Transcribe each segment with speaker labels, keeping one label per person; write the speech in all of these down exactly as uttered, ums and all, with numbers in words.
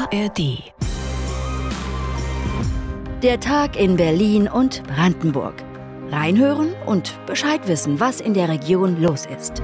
Speaker 1: A R D.
Speaker 2: Der Tag in Berlin und Brandenburg. Reinhören und Bescheid wissen, was in der Region los ist.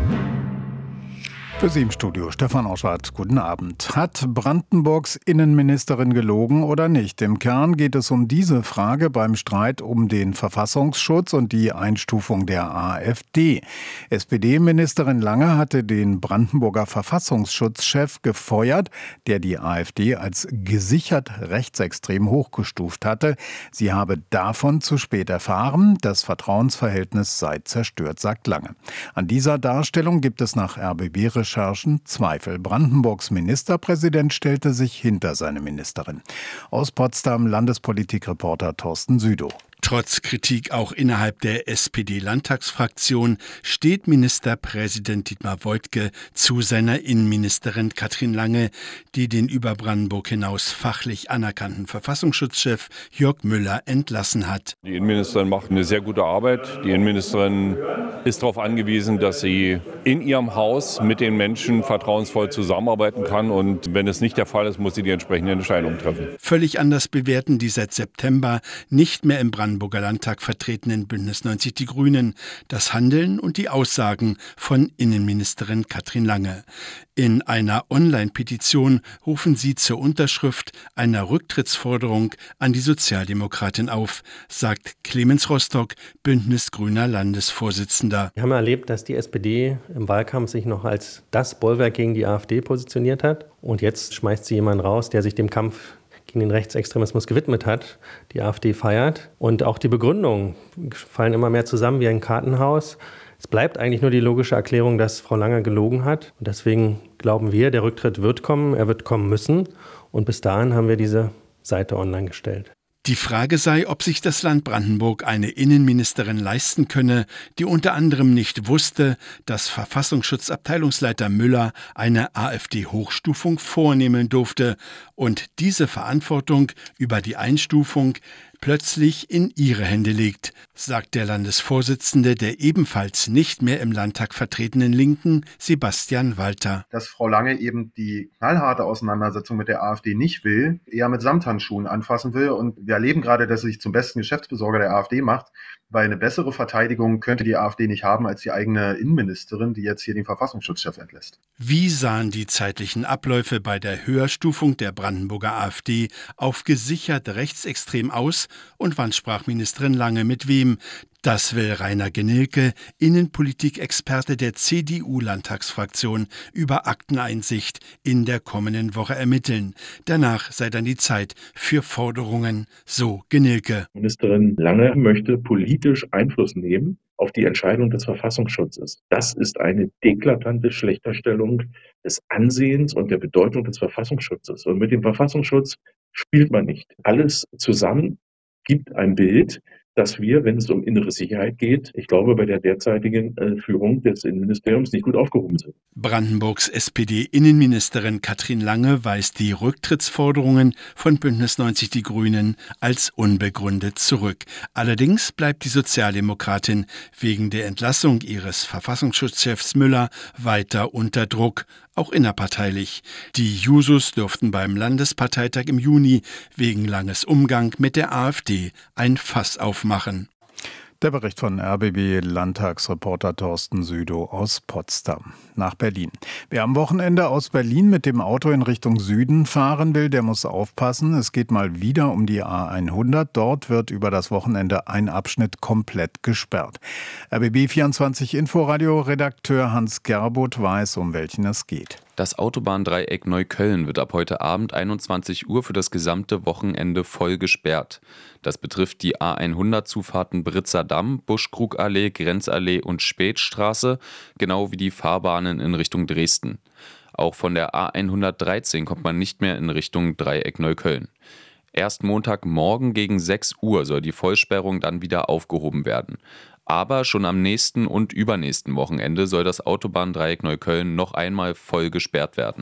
Speaker 3: Für Sie im Studio Stefan Oschwart, guten Abend. Hat Brandenburgs Innenministerin gelogen oder nicht? Im Kern geht es um diese Frage beim Streit um den Verfassungsschutz und die Einstufung der AfD. S P D-Ministerin Lange hatte den Brandenburger Verfassungsschutzchef gefeuert, der die AfD als gesichert rechtsextrem hochgestuft hatte. Sie habe davon zu spät erfahren, das Vertrauensverhältnis sei zerstört, sagt Lange. An dieser Darstellung gibt es nach R B B Recherchen Zweifel. Brandenburgs Ministerpräsident stellte sich hinter seine Ministerin. Aus Potsdam Landespolitikreporter Thorsten Südow.
Speaker 4: Trotz Kritik auch innerhalb der S P D-Landtagsfraktion steht Ministerpräsident Dietmar Woidke zu seiner Innenministerin Katrin Lange, die den über Brandenburg hinaus fachlich anerkannten Verfassungsschutzchef Jörg Müller entlassen hat.
Speaker 5: Die Innenministerin macht eine sehr gute Arbeit. Die Innenministerin ist darauf angewiesen, dass sie in ihrem Haus mit den Menschen vertrauensvoll zusammenarbeiten kann. Und wenn es nicht der Fall ist, muss sie die entsprechende Entscheidung treffen.
Speaker 4: Völlig anders bewerten die seit September nicht mehr im Brandenburger Landtag vertretenen Bündnis neunzig Die Grünen das Handeln und die Aussagen von Innenministerin Katrin Lange. In einer Online-Petition rufen sie zur Unterschrift einer Rücktrittsforderung an die Sozialdemokratin auf, sagt Clemens Rostock, Bündnis Grüner Landesvorsitzender.
Speaker 6: Wir haben erlebt, dass die S P D im Wahlkampf sich noch als das Bollwerk gegen die AfD positioniert hat. Und jetzt schmeißt sie jemanden raus, der sich dem Kampf gegen den Rechtsextremismus gewidmet hat, die AfD feiert. Und auch die Begründungen fallen immer mehr zusammen wie ein Kartenhaus. Es bleibt eigentlich nur die logische Erklärung, dass Frau Lange gelogen hat. Und deswegen glauben wir, der Rücktritt wird kommen, er wird kommen müssen. Und bis dahin haben wir diese Seite online gestellt.
Speaker 4: Die Frage sei, ob sich das Land Brandenburg eine Innenministerin leisten könne, die unter anderem nicht wusste, dass Verfassungsschutzabteilungsleiter Müller eine AfD-Hochstufung vornehmen durfte und diese Verantwortung über die Einstufung plötzlich in ihre Hände liegt, sagt der Landesvorsitzende der ebenfalls nicht mehr im Landtag vertretenen Linken, Sebastian Walter.
Speaker 7: Dass Frau Lange eben die knallharte Auseinandersetzung mit der AfD nicht will, eher mit Samthandschuhen anfassen will. Und wir erleben gerade, dass sie sich zum besten Geschäftsbesorger der AfD macht, weil eine bessere Verteidigung könnte die AfD nicht haben als die eigene Innenministerin, die jetzt hier den Verfassungsschutzchef entlässt.
Speaker 4: Wie sahen die zeitlichen Abläufe bei der Höherstufung der Brandenburger AfD auf gesichert rechtsextrem aus und wann sprach Ministerin Lange mit wem? Das will Rainer Genilke, Innenpolitikexperte der C D U-Landtagsfraktion, über Akteneinsicht in der kommenden Woche ermitteln. Danach sei dann die Zeit für Forderungen, so Genilke.
Speaker 8: Ministerin Lange möchte politisch Einfluss nehmen auf die Entscheidung des Verfassungsschutzes. Das ist eine deklatante Schlechterstellung des Ansehens und der Bedeutung des Verfassungsschutzes. Und mit dem Verfassungsschutz spielt man nicht. Alles zusammen gibt ein Bild, dass wir, wenn es um innere Sicherheit geht, ich glaube, bei der derzeitigen äh, Führung des Innenministeriums nicht gut aufgehoben sind.
Speaker 4: Brandenburgs S P D-Innenministerin Katrin Lange weist die Rücktrittsforderungen von Bündnis neunzig Die Grünen als unbegründet zurück. Allerdings bleibt die Sozialdemokratin wegen der Entlassung ihres Verfassungsschutzchefs Müller weiter unter Druck, auch innerparteilich. Die Jusos dürften beim Landesparteitag im Juni wegen Langes Umgang mit der AfD ein Fass aufmachen.
Speaker 3: Der Bericht von R B B-Landtagsreporter Thorsten Südow aus Potsdam. Nach Berlin. Wer am Wochenende aus Berlin mit dem Auto in Richtung Süden fahren will, der muss aufpassen. Es geht mal wieder um die A hundert. Dort wird über das Wochenende ein Abschnitt komplett gesperrt. R B B vierundzwanzig Inforadio-Redakteur Hans Gerbuth weiß, um welchen es geht.
Speaker 9: Das Autobahndreieck Neukölln wird ab heute Abend einundzwanzig Uhr für das gesamte Wochenende voll gesperrt. Das betrifft die A hundert-Zufahrten Britzer Damm, Buschkrugallee, Grenzallee und Spätstraße, genau wie die Fahrbahnen in Richtung Dresden. Auch von der A hundertdreizehn kommt man nicht mehr in Richtung Dreieck Neukölln. Erst Montagmorgen gegen sechs Uhr soll die Vollsperrung dann wieder aufgehoben werden. Aber schon am nächsten und übernächsten Wochenende soll das Autobahndreieck Neukölln noch einmal voll gesperrt werden.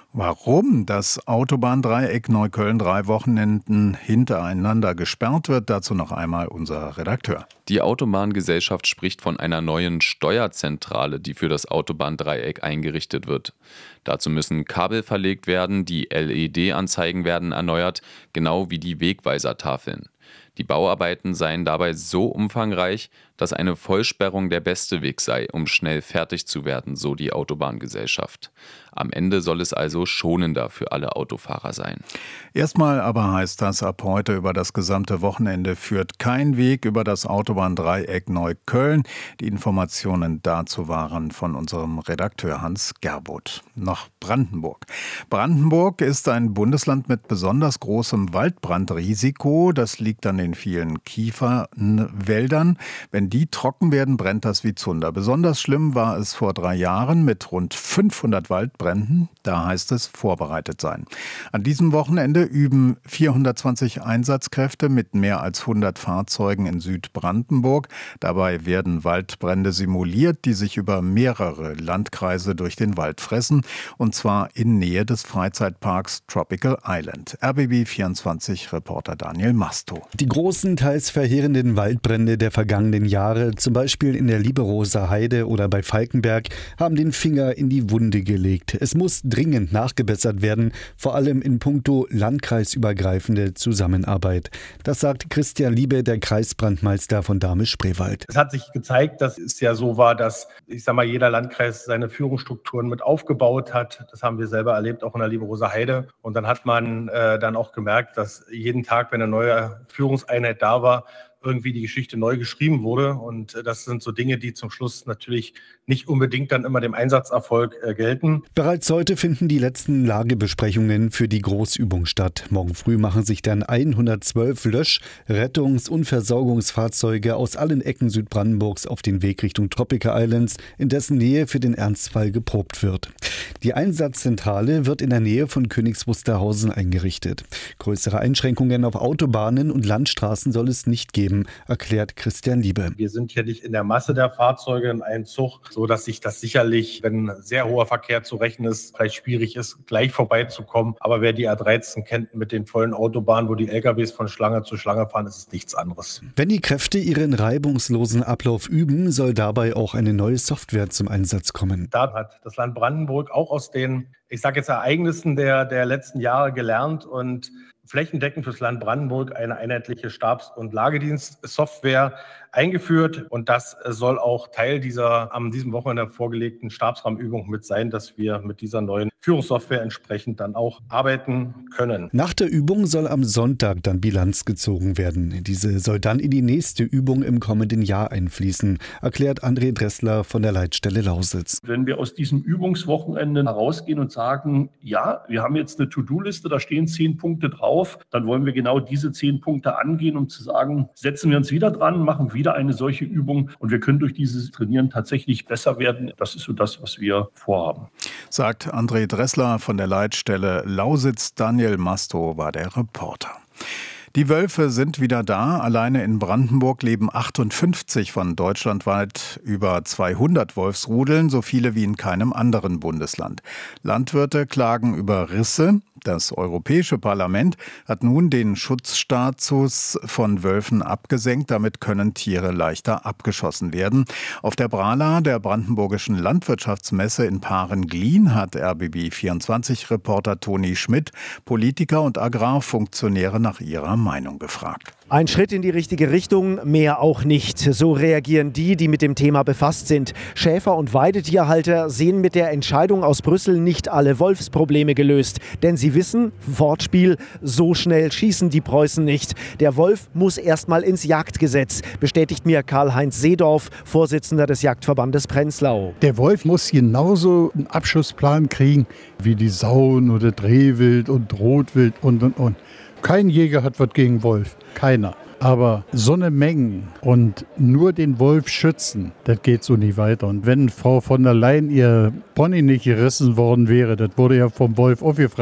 Speaker 3: Warum das Autobahndreieck Neukölln drei Wochenenden hintereinander gesperrt wird, dazu noch einmal unser Redakteur.
Speaker 9: Die Autobahngesellschaft spricht von einer neuen Steuerzentrale, die für das Autobahndreieck eingerichtet wird. Dazu müssen Kabel verlegt werden, die L E D-Anzeigen werden erneuert, genau wie die Wegweisertafeln. Die Bauarbeiten seien dabei so umfangreich, dass eine Vollsperrung der beste Weg sei, um schnell fertig zu werden, so die Autobahngesellschaft. Am Ende soll es also schonender für alle Autofahrer sein.
Speaker 3: Erstmal aber heißt das, ab heute über das gesamte Wochenende führt kein Weg über das Autobahndreieck Neukölln. Die Informationen dazu waren von unserem Redakteur Hans Gerbuth. Noch Brandenburg. Brandenburg ist ein Bundesland mit besonders großem Waldbrandrisiko. Das liegt an den vielen Kiefernwäldern. Wenn die trocken werden, brennt das wie Zunder. Besonders schlimm war es vor drei Jahren mit rund fünfhundert Waldbränden. Da heißt es vorbereitet sein. An diesem Wochenende üben vierhundertzwanzig Einsatzkräfte mit mehr als hundert Fahrzeugen in Südbrandenburg. Dabei werden Waldbrände simuliert, die sich über mehrere Landkreise durch den Wald fressen. Und zwar in Nähe des Freizeitparks Tropical Island. R B B vierundzwanzig-Reporter Daniel Masto.
Speaker 1: Die großen, teils verheerenden Waldbrände der vergangenen Jahre, zum Beispiel in der Lieberoser Heide oder bei Falkenberg, haben den Finger in die Wunde gelegt. Es muss dringend nachgebessert werden, vor allem in puncto landkreisübergreifende Zusammenarbeit. Das sagt Christian Liebe, der Kreisbrandmeister von Dahme-Spreewald.
Speaker 10: Es hat sich gezeigt, dass es ja so war, dass, ich sag mal, jeder Landkreis seine Führungsstrukturen mit aufgebaut hat. Das haben wir selber erlebt, auch in der Lieberoser Heide. Und dann hat man äh, dann auch gemerkt, dass jeden Tag, wenn eine neue Führungseinheit da war, irgendwie die Geschichte neu geschrieben wurde. Und das sind so Dinge, die zum Schluss natürlich nicht unbedingt dann immer dem Einsatzerfolg äh, gelten.
Speaker 1: Bereits heute finden die letzten Lagebesprechungen für die Großübung statt. Morgen früh machen sich dann hundertzwölf Lösch-, Rettungs- und Versorgungsfahrzeuge aus allen Ecken Südbrandenburgs auf den Weg Richtung Tropical Islands, in dessen Nähe für den Ernstfall geprobt wird. Die Einsatzzentrale wird in der Nähe von Königs Wusterhausen eingerichtet. Größere Einschränkungen auf Autobahnen und Landstraßen soll es nicht geben, erklärt Christian Liebe.
Speaker 10: Wir sind hier nicht in der Masse der Fahrzeuge in einem Zug, so dass sich das sicherlich, wenn sehr hoher Verkehr zu rechnen ist, vielleicht schwierig ist, gleich vorbeizukommen. Aber wer die A dreizehn kennt mit den vollen Autobahnen, wo die L K Ws von Schlange zu Schlange fahren, ist es nichts anderes.
Speaker 1: Wenn die Kräfte ihren reibungslosen Ablauf üben, soll dabei auch eine neue Software zum Einsatz kommen.
Speaker 10: Da hat das Land Brandenburg auch aus den, ich sage jetzt, Ereignissen der, der letzten Jahre gelernt und flächendeckend fürs Land Brandenburg eine einheitliche Stabs- und Lagedienstsoftware eingeführt. Und das soll auch Teil dieser am diesem Wochenende vorgelegten Stabsrahmenübung mit sein, dass wir mit dieser neuen Führungssoftware entsprechend dann auch arbeiten können.
Speaker 1: Nach der Übung soll am Sonntag dann Bilanz gezogen werden. Diese soll dann in die nächste Übung im kommenden Jahr einfließen, erklärt André Dressler von der Leitstelle Lausitz.
Speaker 11: Wenn wir aus diesem Übungswochenende herausgehen und sagen, ja, wir haben jetzt eine To-Do-Liste, da stehen zehn Punkte drauf, dann wollen wir genau diese zehn Punkte angehen, um zu sagen, setzen wir uns wieder dran, machen wieder eine solche Übung und wir können durch dieses Trainieren tatsächlich besser werden. Das ist so das, was wir vorhaben.
Speaker 3: Sagt André Dressler von der Leitstelle Lausitz. Daniel Masto war der Reporter. Die Wölfe sind wieder da. Alleine in Brandenburg leben achtundfünfzig von deutschlandweit über zweihundert Wolfsrudeln, so viele wie in keinem anderen Bundesland. Landwirte klagen über Risse. Das Europäische Parlament hat nun den Schutzstatus von Wölfen abgesenkt. Damit können Tiere leichter abgeschossen werden. Auf der Brala, der brandenburgischen Landwirtschaftsmesse in Paaren-Glien, hat R B B vierundzwanzig-Reporter Toni Schmidt Politiker und Agrarfunktionäre nach ihrer Meinung gefragt.
Speaker 12: Ein Schritt in die richtige Richtung, mehr auch nicht. So reagieren die, die mit dem Thema befasst sind. Schäfer- und Weidetierhalter sehen mit der Entscheidung aus Brüssel nicht alle Wolfsprobleme gelöst. Denn sie wissen, Wortspiel, so schnell schießen die Preußen nicht. Der Wolf muss erstmal ins Jagdgesetz, bestätigt mir Karl-Heinz Seedorf, Vorsitzender des Jagdverbandes Prenzlau.
Speaker 13: Der Wolf muss genauso einen Abschussplan kriegen wie die Sauen oder Drehwild und Rotwild und und und. Kein Jäger hat was gegen Wolf, keiner. Aber so eine Menge und nur den Wolf schützen, das geht so nicht weiter. Und wenn Frau von der Leyen ihr Pony nicht gerissen worden wäre, das wurde ja vom Wolf aufgefressen.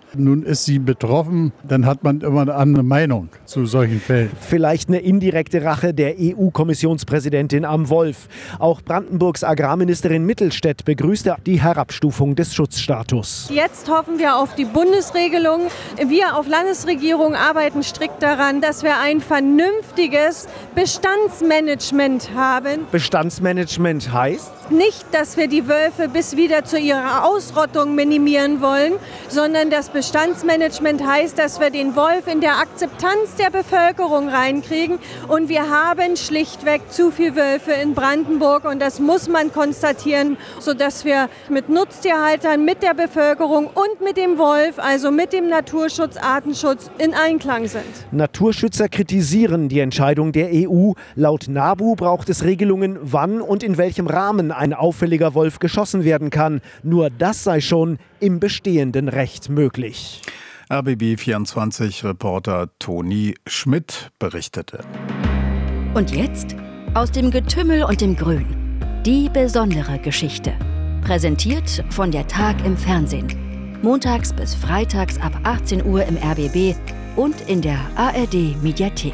Speaker 13: Nun ist sie betroffen, dann hat man immer eine andere Meinung zu solchen Fällen.
Speaker 12: Vielleicht eine indirekte Rache der E U-Kommissionspräsidentin am Wolf. Auch Brandenburgs Agrarministerin Mittelstädt begrüßte die Herabstufung des Schutzstatus.
Speaker 14: Jetzt hoffen wir auf die Bundesregelung. Wir auf Landesregierung arbeiten strikt daran, dass wir ein vernünftiges Bestandsmanagement haben.
Speaker 12: Bestandsmanagement heißt?
Speaker 14: Nicht, dass wir die Wölfe bis wieder zu ihrer Ausrottung minimieren wollen, sondern das Bestandsmanagement heißt, dass wir den Wolf in der Akzeptanz der Bevölkerung reinkriegen. Und wir haben schlichtweg zu viele Wölfe in Brandenburg und das muss man konstatieren, sodass wir mit Nutztierhaltern, mit der Bevölkerung und mit dem Wolf, also mit dem Naturschutz, Artenschutz in Einklang sind.
Speaker 12: Naturschützer kritisieren die Entscheidung der E U. Laut NABU braucht es Regelungen, wann und in welchem Rahmen ein auffälliger Wolf geschossen werden kann. Nur das sei schon im bestehenden Recht möglich.
Speaker 3: R B B vierundzwanzig-Reporter Toni Schmidt berichtete.
Speaker 2: Und jetzt aus dem Getümmel und dem Grün. Die besondere Geschichte. Präsentiert von der Tag im Fernsehen. Montags bis freitags ab achtzehn Uhr im R B B und in der A R D-Mediathek.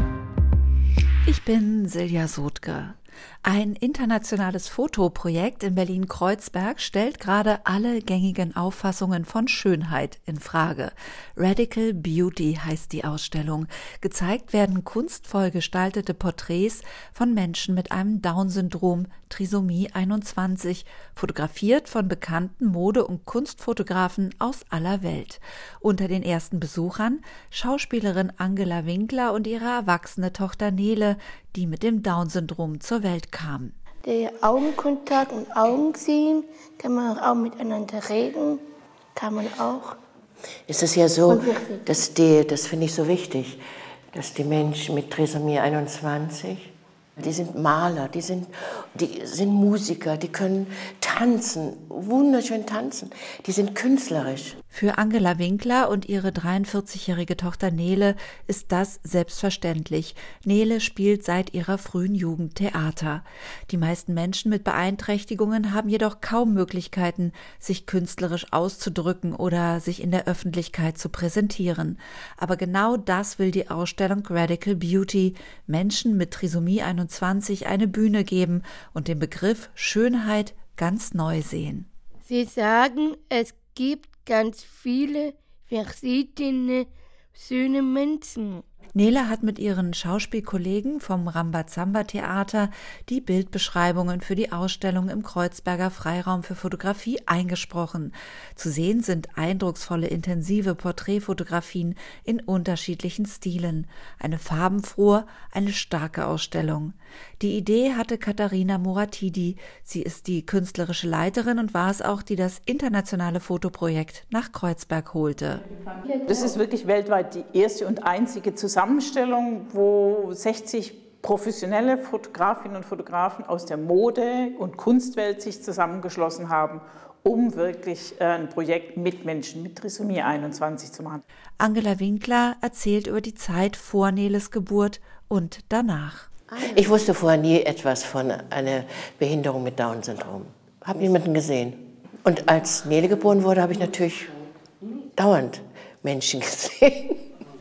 Speaker 15: Ich bin Silja Sotke. Ein internationales Fotoprojekt in Berlin-Kreuzberg stellt gerade alle gängigen Auffassungen von Schönheit in Frage. Radical Beauty heißt die Ausstellung. Gezeigt werden kunstvoll gestaltete Porträts von Menschen mit einem Down-Syndrom, Trisomie einundzwanzig, fotografiert von bekannten Mode- und Kunstfotografen aus aller Welt. Unter den ersten Besuchern Schauspielerin Angela Winkler und ihre erwachsene Tochter Nele, die mit dem Down-Syndrom zur Welt kam.
Speaker 16: Der Augenkontakt und Augen sehen, kann man auch miteinander reden, kann man auch.
Speaker 17: Es ist ja so, dass die, das finde ich so wichtig, dass die Menschen mit Trisomie einundzwanzig, die sind Maler, die sind, die sind Musiker, die können tanzen, wunderschön tanzen, die sind künstlerisch.
Speaker 15: Für Angela Winkler und ihre dreiundvierzigjährige Tochter Nele ist das selbstverständlich. Nele spielt seit ihrer frühen Jugend Theater. Die meisten Menschen mit Beeinträchtigungen haben jedoch kaum Möglichkeiten, sich künstlerisch auszudrücken oder sich in der Öffentlichkeit zu präsentieren. Aber genau das will die Ausstellung Radical Beauty, Menschen mit Trisomie einundzwanzig eine Bühne geben und den Begriff Schönheit ganz neu sehen.
Speaker 16: Sie sagen, es gibt ganz viele verschiedene schöne Menschen.
Speaker 15: Nele hat mit ihren Schauspielkollegen vom Rambazamba-Theater die Bildbeschreibungen für die Ausstellung im Kreuzberger Freiraum für Fotografie eingesprochen. Zu sehen sind eindrucksvolle, intensive Porträtfotografien in unterschiedlichen Stilen. Eine farbenfrohe, eine starke Ausstellung. Die Idee hatte Katharina Muratidi. Sie ist die künstlerische Leiterin und war es auch, die das internationale Fotoprojekt nach Kreuzberg holte.
Speaker 18: Das ist wirklich weltweit die erste und einzige Zusammenstellung, wo sechzig professionelle Fotografinnen und Fotografen aus der Mode- und Kunstwelt sich zusammengeschlossen haben, um wirklich ein Projekt mit Menschen mit Trisomie einundzwanzig zu machen.
Speaker 15: Angela Winkler erzählt über die Zeit vor Neles Geburt und danach.
Speaker 17: Ich wusste vorher nie etwas von einer Behinderung mit Down-Syndrom. Habe niemanden gesehen. Und als Nele geboren wurde, habe ich natürlich dauernd Menschen gesehen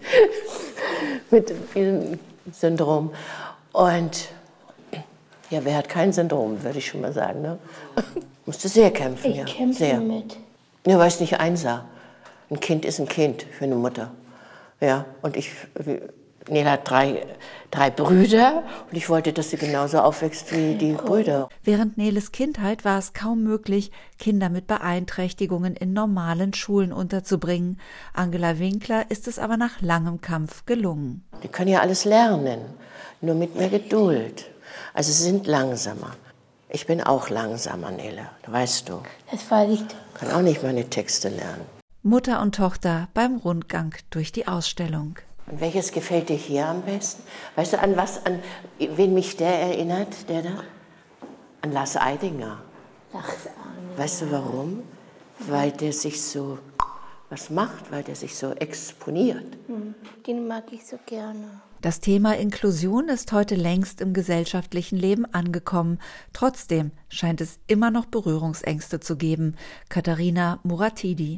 Speaker 17: mit diesem Syndrom. Und ja, wer hat kein Syndrom, würde ich schon mal sagen. Ne? Musste sehr kämpfen.
Speaker 16: Ich
Speaker 17: ja.
Speaker 16: kämpfe
Speaker 17: sehr.
Speaker 16: mit.
Speaker 17: Ja, weil ich es nicht einsah. Ein Kind ist ein Kind für eine Mutter. Ja, und ich, Nele hat drei, drei Brüder und ich wollte, dass sie genauso aufwächst wie die Brüder.
Speaker 15: Während Neles Kindheit war es kaum möglich, Kinder mit Beeinträchtigungen in normalen Schulen unterzubringen. Angela Winkler ist es aber nach langem Kampf gelungen.
Speaker 17: Die können ja alles lernen, nur mit mehr Geduld. Also sie sind langsamer. Ich bin auch langsamer, Nele, weißt du.
Speaker 16: Das weiß ich.
Speaker 17: Ich kann auch nicht meine Texte lernen.
Speaker 15: Mutter und Tochter beim Rundgang durch die Ausstellung.
Speaker 17: Und welches gefällt dir hier am besten? Weißt du, an was, an wen mich der erinnert, der da? An Lars Eidinger.
Speaker 16: Lars Eidinger.
Speaker 17: Weißt du warum? Weil der sich so was macht, weil der sich so exponiert.
Speaker 16: Den mag ich so gerne.
Speaker 15: Das Thema Inklusion ist heute längst im gesellschaftlichen Leben angekommen. Trotzdem scheint es immer noch Berührungsängste zu geben. Katharina Muratidi.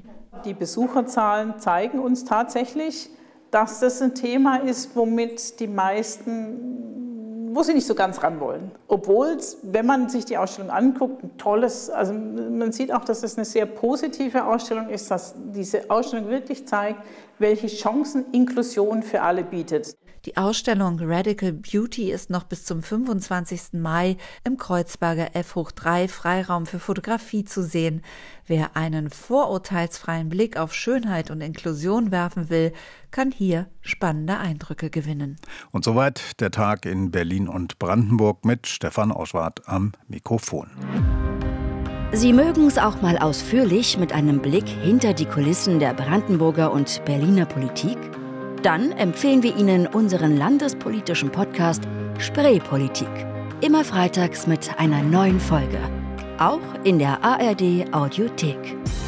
Speaker 18: die Besucherzahlen zeigen uns tatsächlich, dass das ein Thema ist, womit die meisten, wo sie nicht so ganz ran wollen. Obwohl es, wenn man sich die Ausstellung anguckt, ein tolles, also man sieht auch, dass es eine sehr positive Ausstellung ist, dass diese Ausstellung wirklich zeigt, welche Chancen Inklusion für alle bietet.
Speaker 15: Die Ausstellung Radical Beauty ist noch bis zum fünfundzwanzigsten Mai im Kreuzberger F drei Freiraum für Fotografie zu sehen. Wer einen vorurteilsfreien Blick auf Schönheit und Inklusion werfen will, kann hier spannende Eindrücke gewinnen.
Speaker 3: Und soweit der Tag in Berlin und Brandenburg mit Stefan Oschwart am Mikrofon.
Speaker 2: Sie mögen es auch mal ausführlich mit einem Blick hinter die Kulissen der Brandenburger und Berliner Politik? Dann empfehlen wir Ihnen unseren landespolitischen Podcast Spreepolitik. Immer freitags mit einer neuen Folge. Auch in der A R D Audiothek.